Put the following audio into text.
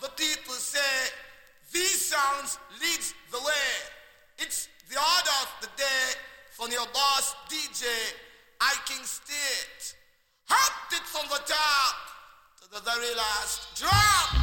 the people say, these sounds leads the way. It's the order of the day from your boss DJ, I King State. Hopped it from the top to the very last drop.